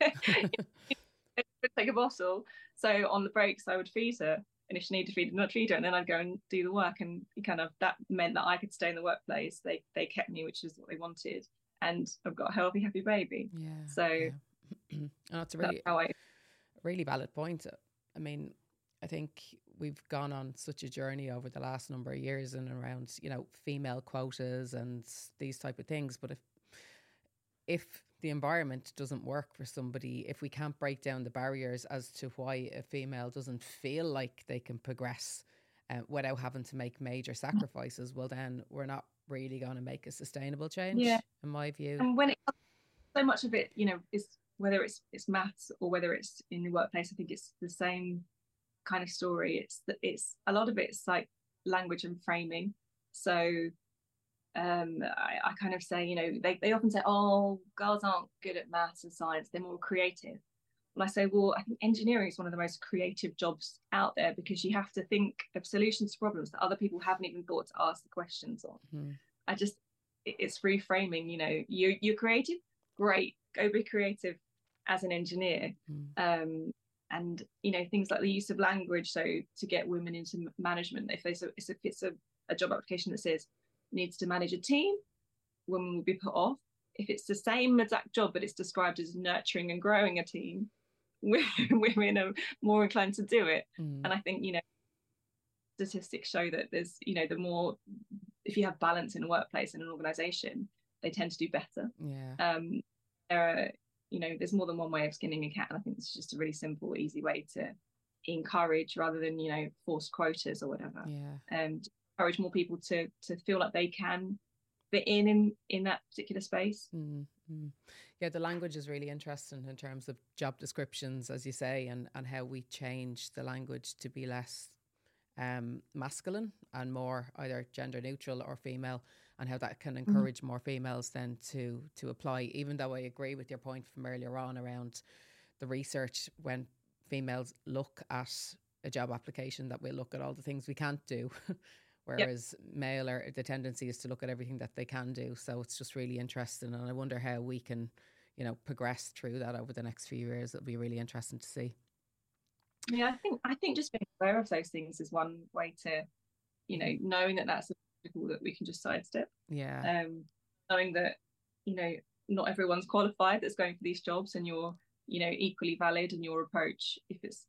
Take a bottle. So on the breaks, I would feed her. And if she needed to feed, not feed her, and then I'd go and do the work. And kind of that meant that I could stay in the workplace. They kept me, which is what they wanted. And I've got a healthy, happy baby. That's a really valid point. I mean, I think we've gone on such a journey over the last number of years and around, you know, female quotas and these type of things. But if the environment doesn't work for somebody, if we can't break down the barriers as to why a female doesn't feel like they can progress without having to make major sacrifices, well, then we're not really going to make a sustainable change, in my view. And when so much of it, you know, is whether it's maths or whether it's in the workplace, I think it's the same kind of story. It's a lot of it's like language and framing. So I kind of say, you know, they often say, oh, girls aren't good at maths and science, they're more creative. And I say, well, I think engineering is one of the most creative jobs out there, because you have to think of solutions to problems that other people haven't even thought to ask the questions on. It's reframing, you know, you're creative, great, go be creative as an engineer. And, you know, things like the use of language. So to get women into management, if it's a job application that says needs to manage a team, women will be put off. If it's the same exact job but it's described as nurturing and growing a team, women are more inclined to do it. And I think, you know, statistics show that there's, the more, if you have balance in a workplace and an organization, they tend to do better. Yeah. There's more than one way of skinning a cat, and I think it's just a really simple, easy way to encourage rather than force quotas or whatever. Yeah. And encourage more people to feel like they can fit in that particular space. Mm-hmm. Yeah, the language is really interesting in terms of job descriptions, as you say, and how we change the language to be less masculine and more either gender neutral or female, and how that can encourage more females then to apply, even though I agree with your point from earlier on around the research. When females look at a job application, that we'll look at all the things we can't do whereas male, the tendency is to look at everything that they can do. So it's just really interesting, and I wonder how we can progress through that over the next few years. It'll be really interesting to see. Yeah, I think just being aware of those things is one way to, knowing that that's a obstacle that we can just sidestep. Yeah. Knowing that, not everyone's qualified that's going for these jobs, and you're, equally valid, and your approach, if it's,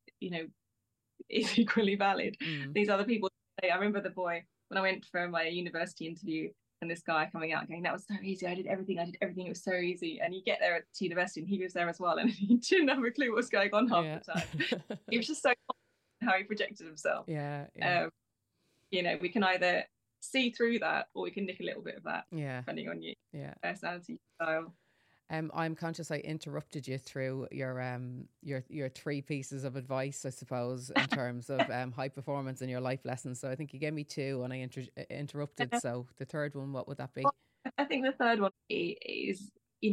is equally valid. These other people, I remember the boy when I went for my university interview, and this guy coming out going, "That was so easy. I did everything. It was so easy." And you get there at the university, and he was there as well, and he didn't have a clue what was going on half the time. He was just so confident how he projected himself. Yeah. We can either see through that, or we can nick a little bit of that, depending on your personality style. I'm conscious I interrupted you through your three pieces of advice, I suppose, in terms of high performance and your life lessons. So I think you gave me two, and I interrupted. So the third one, what would that be? Well, I think the third one is,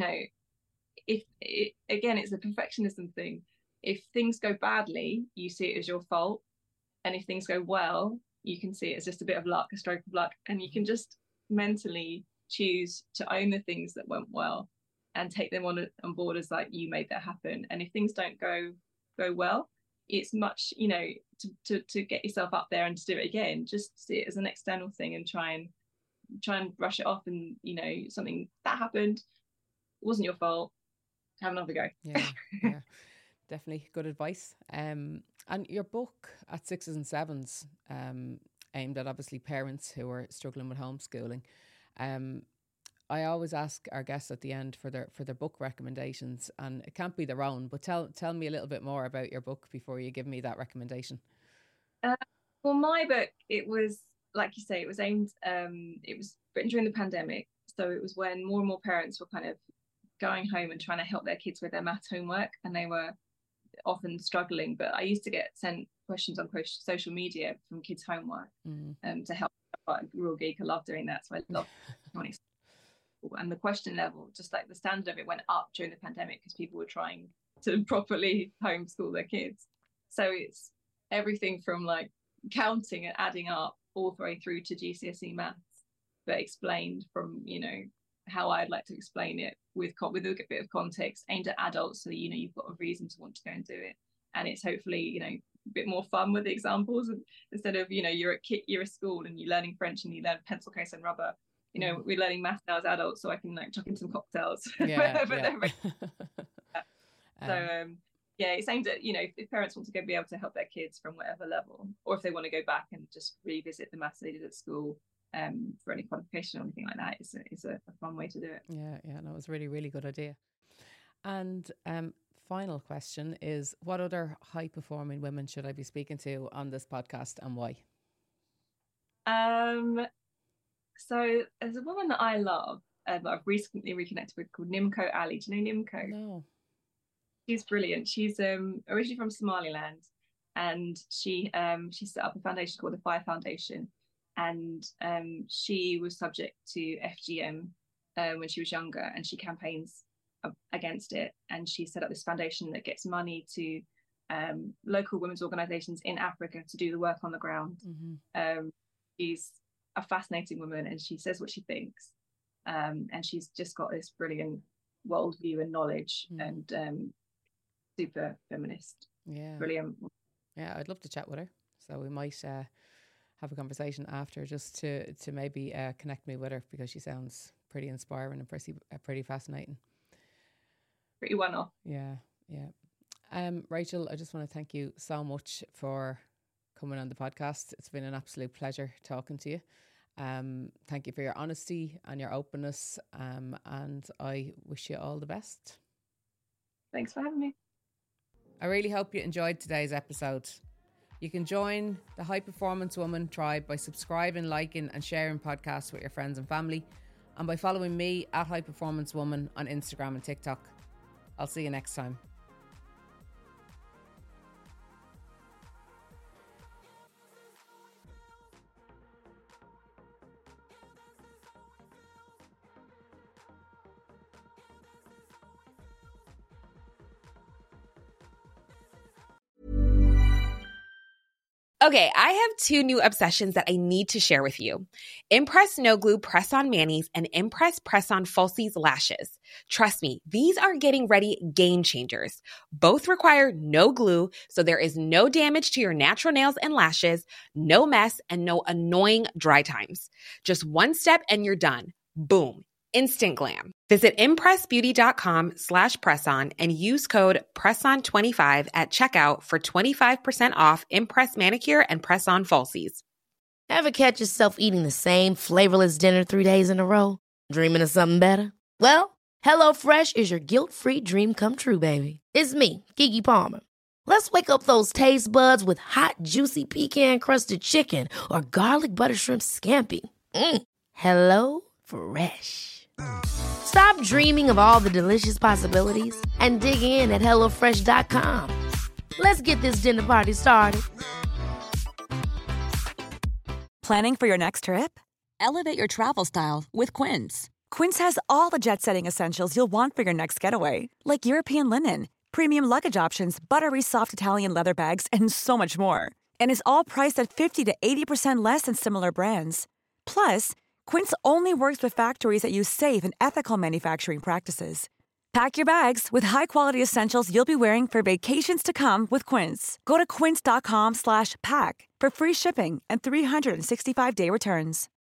if again, it's a perfectionism thing. If things go badly, you see it as your fault, and if things go well, you can see it as just a bit of luck, a stroke of luck, and you can just mentally choose to own the things that went well and take them on board as like, you made that happen. And if things don't go well, it's much, to get yourself up there and to do it again, just see it as an external thing and try and brush it off, and something that happened, it wasn't your fault, have another go. Yeah. Definitely good advice. And your book, At Sixes and Sevens, aimed at obviously parents who are struggling with homeschooling. I always ask our guests at the end for their book recommendations, and it can't be their own, but tell me a little bit more about your book before you give me that recommendation. Well, my book, it was, like you say, it was aimed, it was written during the pandemic. So it was when more and more parents were kind of going home and trying to help their kids with their maths homework, and they were often struggling. But I used to get sent questions on social media from kids' homework to help. I'm a real geek. I love doing that. So I love and the question level, just like the standard of it, went up during the pandemic because people were trying to properly homeschool their kids. So it's everything from like counting and adding up all the way through to GCSE maths, but explained from, how I'd like to explain it with a bit of context, aimed at adults, so that, you've got a reason to want to go and do it. And it's hopefully, a bit more fun with the examples, instead of, you're at school and you're learning French and you learn pencil case and rubber. We're learning math now as adults, so I can chuck in some cocktails. It's aimed at, if parents want to be able to help their kids from whatever level, or if they want to go back and just revisit the maths they did at school for any qualification or anything like that, it's a fun way to do it. No, it was a really, really good idea. And final question is, what other high performing women should I be speaking to on this podcast, and why? So there's a woman that I love that I've recently reconnected with called Nimco Ali. Do you know Nimco? No. She's brilliant. She's originally from Somaliland, and she set up a foundation called the Fire Foundation, and she was subject to FGM when she was younger, and she campaigns against it, and she set up this foundation that gets money to local women's organizations in Africa to do the work on the ground. She's a fascinating woman, and she says what she thinks, and she's just got this brilliant worldview and knowledge, and super feminist. Brilliant. I'd love to chat with her, so we might have a conversation after, just to maybe connect me with her, because she sounds pretty inspiring and pretty fascinating. Pretty one-off. Rachel, I just want to thank you so much for coming on the podcast. It's been an absolute pleasure talking to you. Thank you for your honesty and your openness, and I wish you all the best. Thanks for having me. I really hope you enjoyed today's episode. You can join the High Performance Woman tribe by subscribing, liking and sharing podcasts with your friends and family, and by following me at High Performance Woman on Instagram and TikTok. I'll see you next time. Okay, I have two new obsessions that I need to share with you. Impress No Glue Press-On Manis and Impress Press-On Falsies Lashes. Trust me, these are getting ready game changers. Both require no glue, so there is no damage to your natural nails and lashes, no mess, and no annoying dry times. Just one step and you're done. Boom. Instant glam. Visit impressbeauty.com/presson and use code PRESSON25 at checkout for 25% off Impress Manicure and Press-On Falsies. Ever catch yourself eating the same flavorless dinner 3 days in a row? Dreaming of something better? Well, HelloFresh is your guilt-free dream come true, baby. It's me, Keke Palmer. Let's wake up those taste buds with hot, juicy pecan-crusted chicken or garlic butter shrimp scampi. Hello Fresh. Stop dreaming of all the delicious possibilities and dig in at HelloFresh.com. Let's get this dinner party started. Planning for your next trip? Elevate your travel style with Quince. Quince has all the jet-setting essentials you'll want for your next getaway, like European linen, premium luggage options, buttery soft Italian leather bags, and so much more. And is all priced at 50 to 80% less than similar brands. Plus, Quince only works with factories that use safe and ethical manufacturing practices. Pack your bags with high-quality essentials you'll be wearing for vacations to come with Quince. Go to quince.com/pack for free shipping and 365-day returns.